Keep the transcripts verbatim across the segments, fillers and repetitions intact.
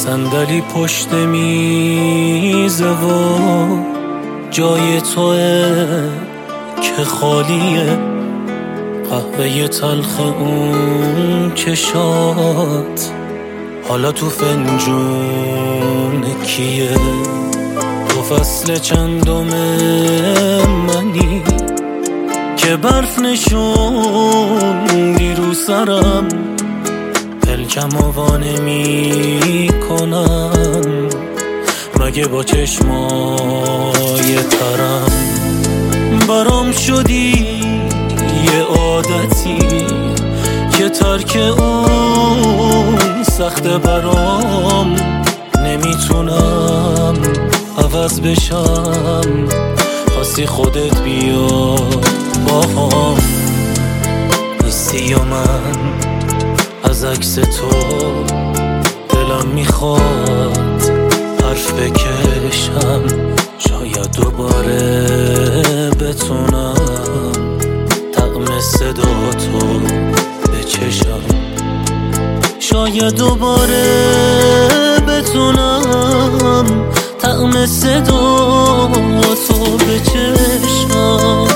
صندلی پشت میزه و جای توه که خالیه، قهوه تلخ اون چشات حالا تو فنجون کیه؟ تو فصل چندم منی که برف نشوندی رو سرم، پلکم وانه می کنم مگه با چشمای ترم. برام شدی یه عادتی که ترک اون سخته برام، نمیتونم عوض بشم، خواستی خودت بیا باهام. نیستی و من از عکس تو دلم میخواد حرف بکشم، شاید دوباره بتونم طعم صدا تو بچشم، شاید دوباره بتونم طعم صدا تو بچشم.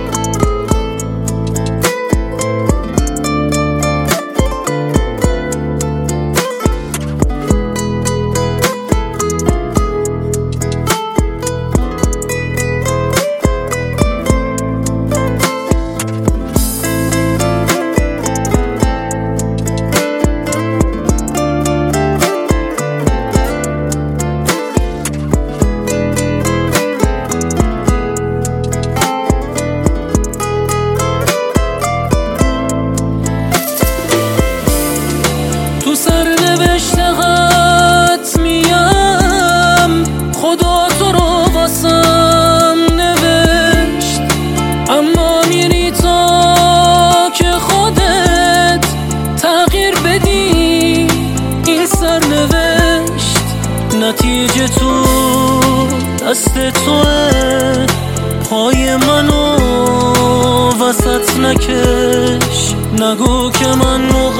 نتیجه تو دست توه، پای منو وسط نکش، نگو که من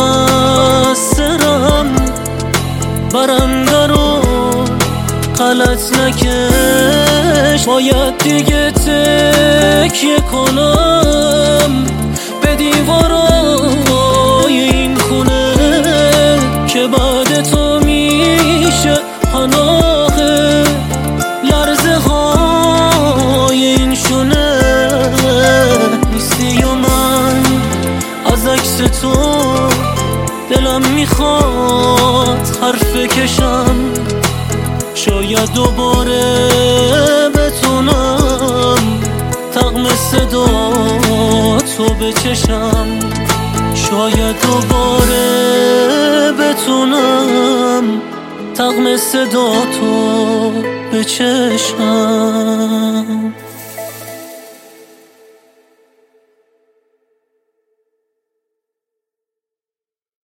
مقصرم، برنده رو غلط نکش. باید دیگه تکیه کنم به دیوارای این خونه که بعد تو میشه پناه لرزه های این شونه. نیستی و من از عکس تو دلم میخواد حرف کشم، شاید دوباره بتونم طعم صدا تو بچشم، شاید دوباره بتونم طعم صدا تو بچشم.